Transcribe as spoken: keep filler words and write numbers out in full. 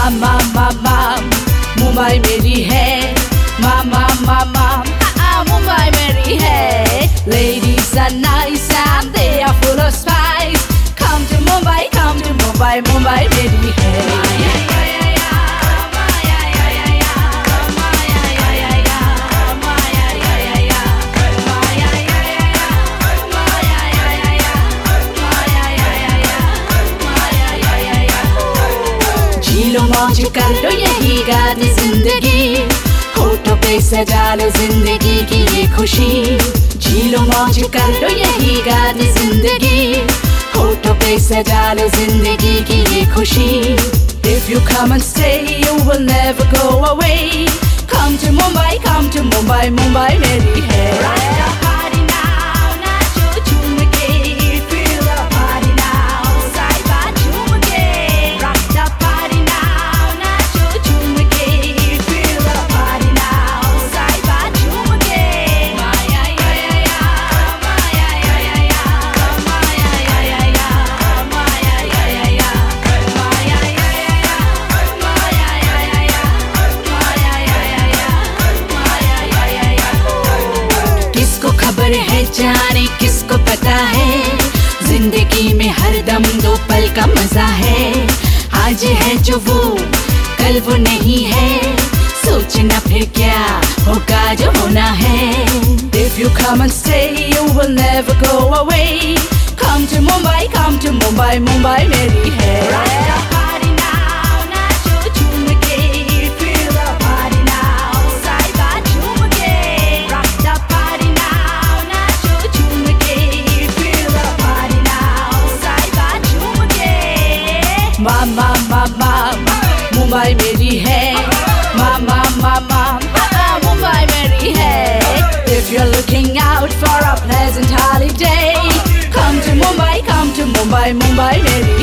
मामा मामा मुंबई मेरी है, मामा मामा मुंबई मेरी है. Ladies are nice and they are full of spice. Come to Mumbai, come to Mumbai, Mumbai मेरी है. जीलो मौज कर लो यही गानी जिंदगी, होठों पे सजा लो जिंदगी की ये खुशी. जीलो मौज कर लो यही गानी जिंदगी, होठों पे सजा लो जिंदगी की ये खुशी. If you come and stay, you will never go away. Come to Mumbai, come to Mumbai, Mumbai मेरी है. Rock the party now, नाचो झूम के. Feel the party now, साइबा झूम के. Rock the party now, नाचो झूम के. Feel the party now, साइबा झूम के. Maya ya ya ya, Maya ya ya ya, Maya ya ya ya, Maya ya ya ya, Maya ya ya ya, Maya ya ya ya, Maya ya ya ya, Maya ya ya ya. किसको खबर है जाने किसको पता है, जिंदगी में हर दम दो पल का मजा है. आज है जो वो कल वो नहीं है, सोचना फिर क्या होगा जो होना है. If you come and stay, you will never go away. Come to Mumbai, come to Mumbai, Mumbai मेरी है. Rock the party now, नाचो झूम के. Feel the party now, साइबा झूम के. Rock the party now, नाचो झूम के. Feel the party now, साइबा झूम के. मामा मामा मुंबई मेरी है, मामा मामा मुंबई मेरी है. If you're looking out for a pleasant holiday, come to Mumbai, come to Mumbai, Mumbai मेरी